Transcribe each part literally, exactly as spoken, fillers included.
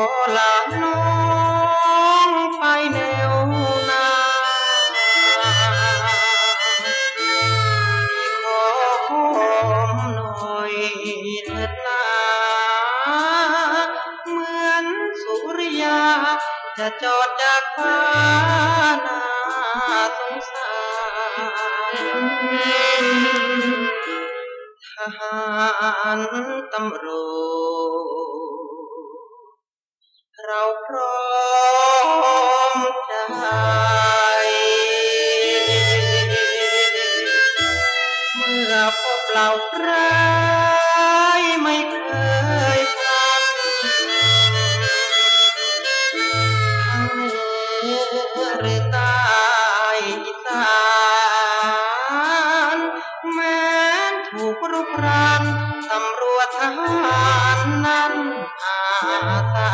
ลาน้องไปแนวนาขอหอมหน่อยเถิดนาเหมือนสุริยาจะจอดจากฟ้าน่าสงสารทหารตำรวจเราพร้อมใจเมื่อพบเหล่าร้ายไม่เคยพลันทั้งเหนือหรือใต้อีสานแม้ถูกรุกรานตำรวจทหารนั้นอาสา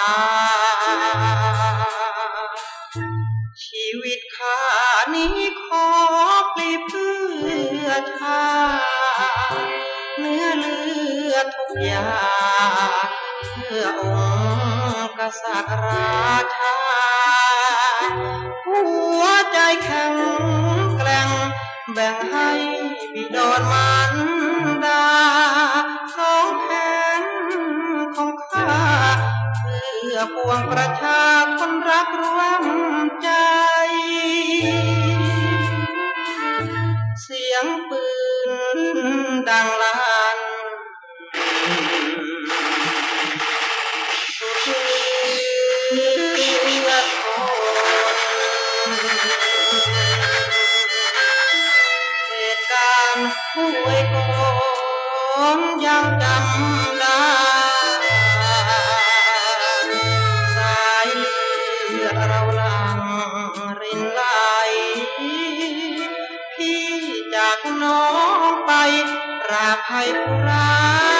ชีวิตข้านี้ขอปลีเพื่อชาติเนื้อเลือดทุกอย่างเพื่อองค์กษัตริย์ราชาหัวใจแข็งแกร่งแบ่งให้บิดรมารดาสองแขนของข้าเพื่อปวงประชาคนรักรวมใจเสียงปืนดังลั่นสุดเลือดทนเหตุการณ์ห้วยโกนยังจำได้สายเลือดเราหลั่งรินไหลพี่จากน้องไปปราบภัยผู้ร้าย